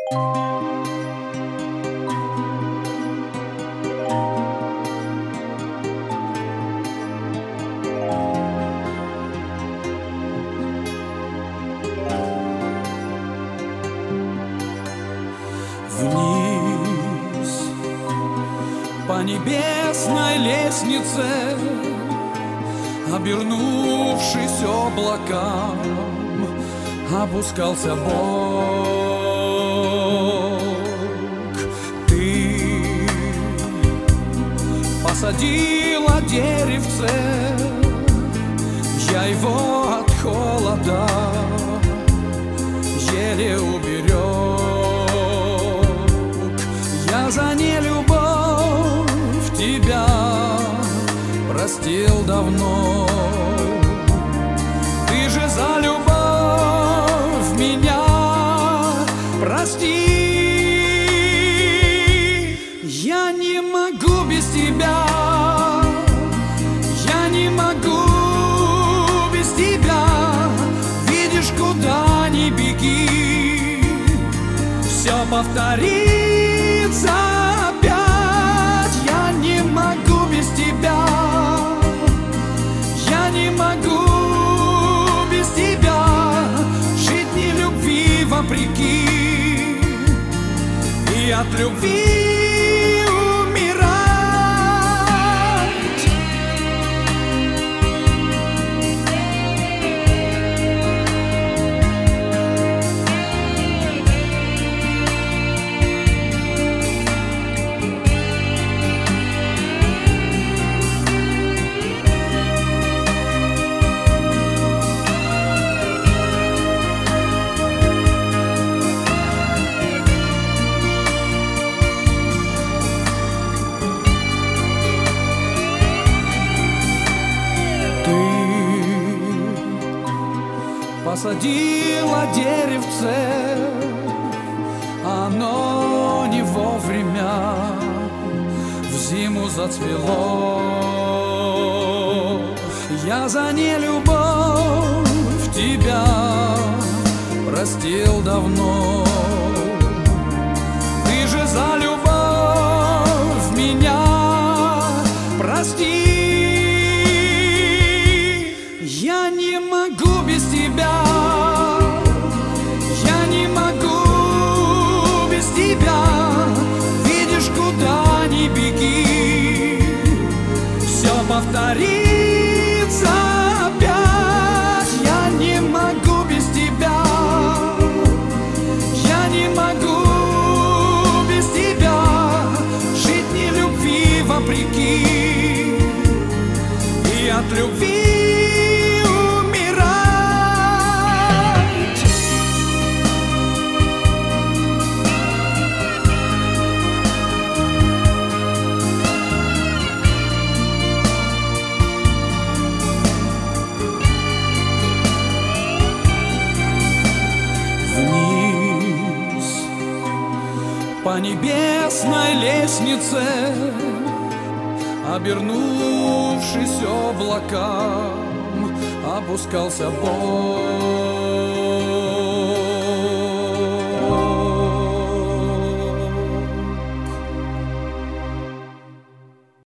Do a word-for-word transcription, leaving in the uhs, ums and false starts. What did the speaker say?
Вниз по небесной лестнице, обернувшись облакам, опускался Бог. Ты посадила деревце, я его от холода еле уберег. Я за нелюбовь тебя простил давно. Ты же за любовь меня прости. Я не могу без тебя, я не могу без тебя. Видишь, куда ни беги, все повторится опять. Я не могу без тебя, я не могу без тебя жить ни любви вопреки и от любви умирать. Посадила деревце, оно не вовремя в зиму зацвело. Я за нелюбовь тебя простил давно. Ты же за любовь меня прости. Я не могу без тебя, я не могу без тебя. Видишь, куда ни беги, все повторится опять. Я не могу без тебя, я не могу без тебя жить ни любви вопреки и от любви. По небесной лестнице, обернувшись облакам, опускался Бог.